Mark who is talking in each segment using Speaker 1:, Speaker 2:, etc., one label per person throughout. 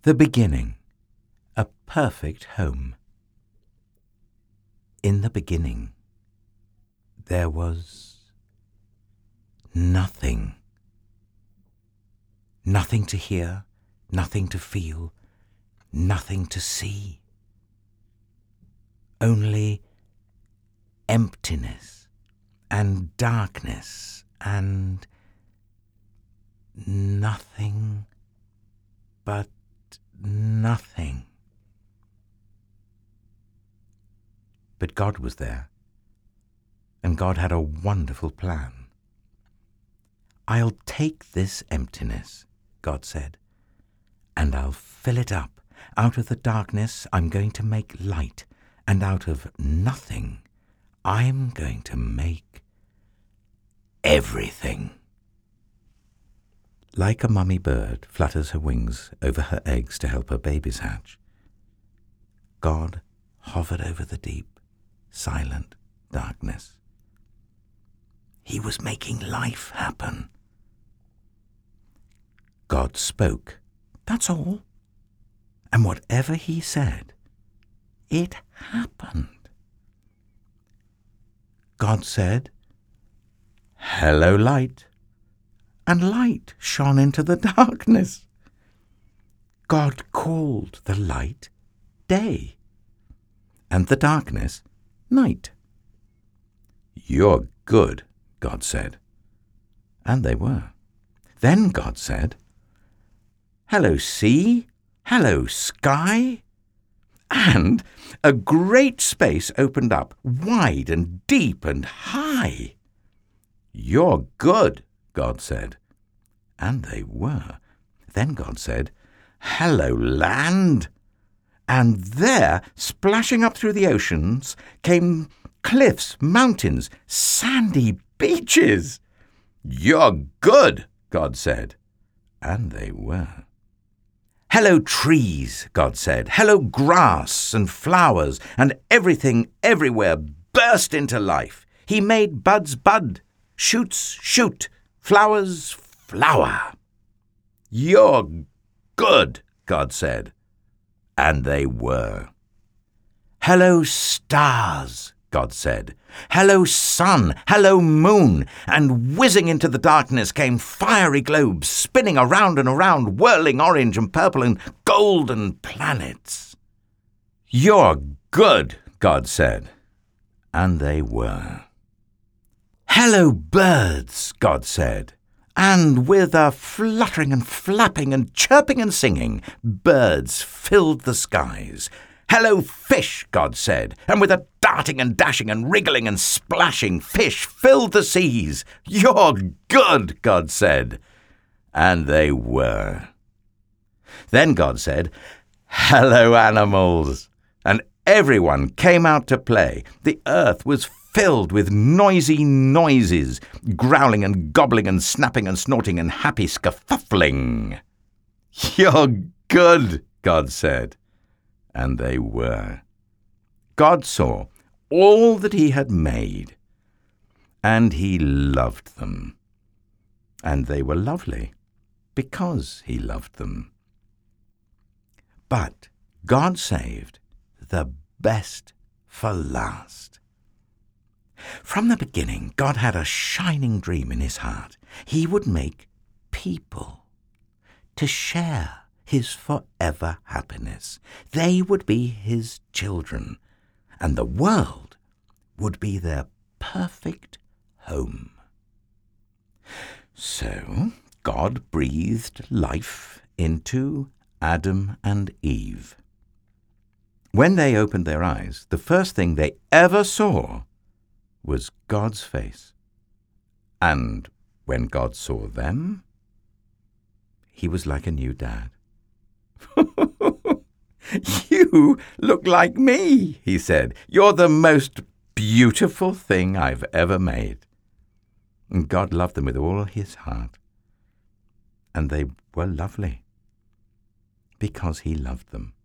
Speaker 1: The beginning, a perfect home. In the beginning, there was nothing. Nothing to hear, nothing to feel, nothing to see. Only emptiness and darkness and nothing but nothing. But God was there, and God had a wonderful plan. "I'll take this emptiness," God said, "and I'll fill it up. Out of the darkness I'm going to make light, and out of nothing I'm going to make everything." Like a mummy bird flutters her wings over her eggs to help her babies hatch, God hovered over the deep, silent darkness. He was making life happen. God spoke, that's all. And whatever he said, it happened. God said, "Hello, light," and light shone into the darkness. God called the light day, and the darkness night. "You're good," God said. And they were. Then God said, "Hello, sea. Hello, sky." And a great space opened up, wide and deep and high. "You're good," God said. And they were. Then God said, "Hello, land." And there, splashing up through the oceans, came cliffs, mountains, sandy beaches. "You're good," God said. And they were. "Hello, trees," God said. "Hello, grass and flowers, and everything everywhere burst into life. He made buds bud, shoots shoot, flowers flower." "You're good," God said. And they were. "Hello, stars," God said. "Hello, sun, hello, moon," and whizzing into the darkness came fiery globes, spinning around and around, whirling orange and purple and golden planets. "You're good," God said. And they were. "Hello, birds," God said. And with a fluttering and flapping and chirping and singing, birds filled the skies. "Hello, fish," God said, and with a darting and dashing and wriggling and splashing, fish filled the seas. "You're good," God said. And they were. Then God said, "Hello, animals," and everyone came out to play. The earth was filled with noisy noises, growling and gobbling and snapping and snorting and happy scuffling. "You're good," God said. And they were. God saw all that he had made, and he loved them. And they were lovely, because he loved them. But God saved the best for last. From the beginning, God had a shining dream in his heart. He would make people to share his forever happiness. They would be his children, and the world would be their perfect home. So God breathed life into Adam and Eve. When they opened their eyes, the first thing they ever saw was God's face. And when God saw them, he was like a new dad. "You look like me," he said. "You're the most beautiful thing I've ever made." And God loved them with all his heart. And they were lovely, because he loved them.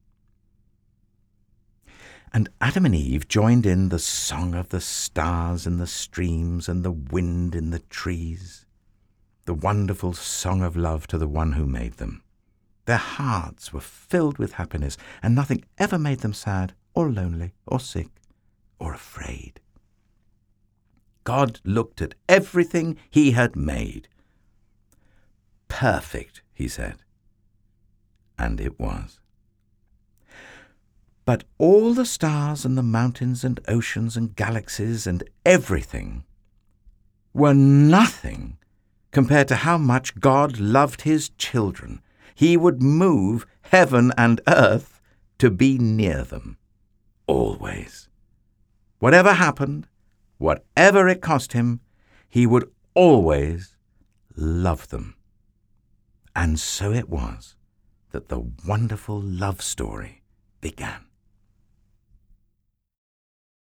Speaker 1: And Adam and Eve joined in the song of the stars and the streams and the wind in the trees, the wonderful song of love to the one who made them. Their hearts were filled with happiness, and nothing ever made them sad or lonely or sick or afraid. God looked at everything he had made. Perfect, he said. And it was. But all the stars and the mountains and oceans and galaxies and everything were nothing compared to how much God loved his children. He would move heaven and earth to be near them, always. Whatever happened, whatever it cost him, he would always love them. And so it was that the wonderful love story began.